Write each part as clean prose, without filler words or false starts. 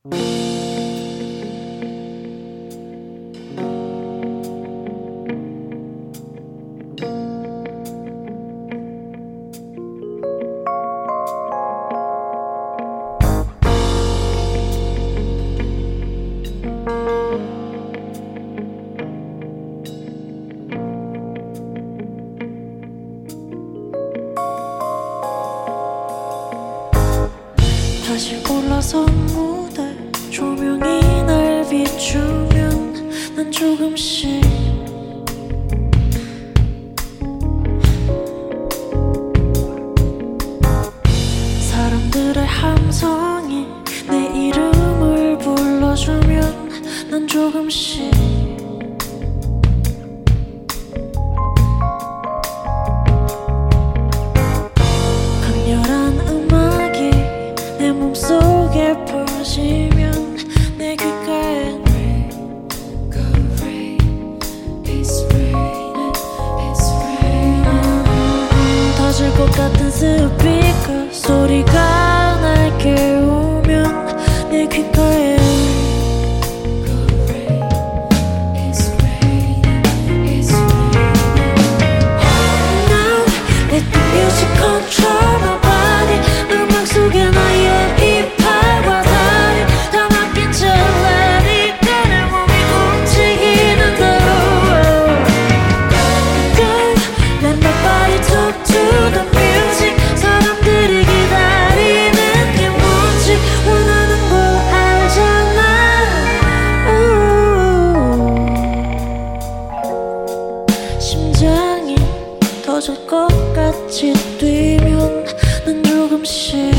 다시 올라선 무대 조명이 날 비추면 난 조금씩 사람들의 함성이 내 이름을 불러주면 난 조금씩 강렬한 음악이 내 몸속에 퍼지면 내 귓가에 터질 것 같은 스피커 소리가 날 깨우면 내 귓가에 Now let the music control my body 음악 속에 나의 이빨과 다리 다 맡긴 채 let it go 내 몸이 움직이는 대로 Go let my body talk to the music 사람들이 기다리는 게 뭔지 원하는 걸 알잖아 심장이 터질 것 같이 뛰면 난 조금씩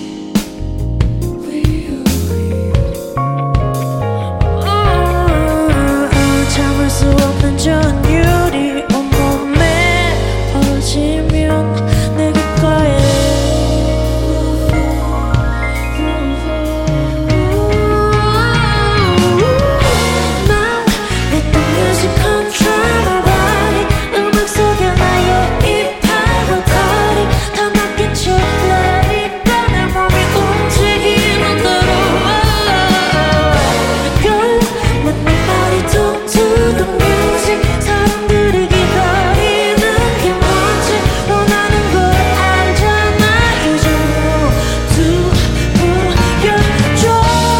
참을 수 없는 전율이 온몸에 퍼지면 내 귓가에 Now let the music control my body 음악 속에 나의 이빨과 다리 다 맡긴 채 let it go 내 몸이 움직이는 대로 Go let my body talk to the music 사람들이 기다리는 게 뭔지 원하는 걸 알잖아 이제 모두 보여줘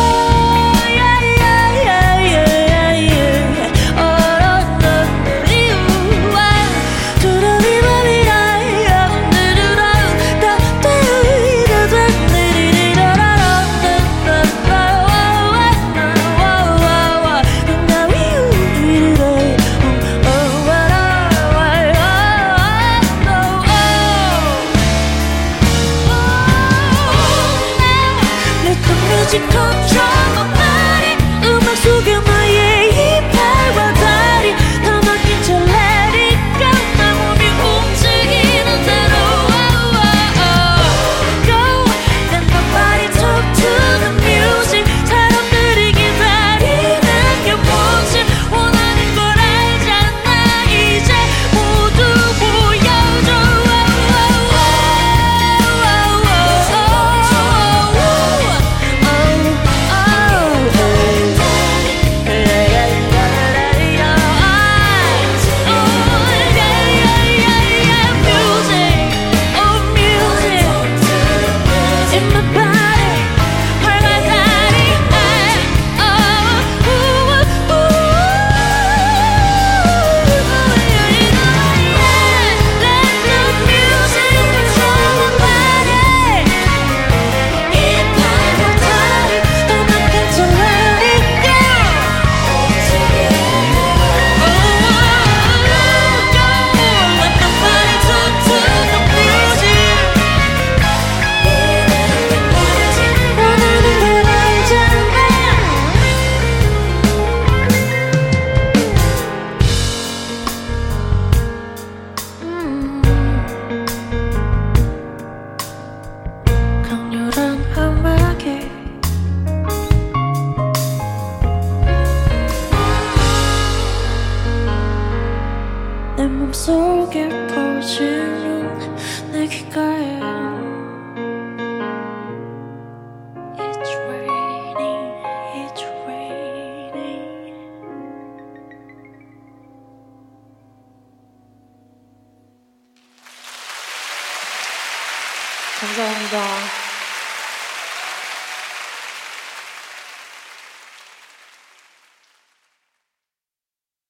Let the music control my body 음악 속에 나의 이빨과 다리 다 맡긴 채 let it go 내 몸이 움직이는 대로 Go let my body talk to the music 사람들이 기다리는 게 뭔지 원하는 걸 알잖아 이제 모두 보여줘 감사합니다.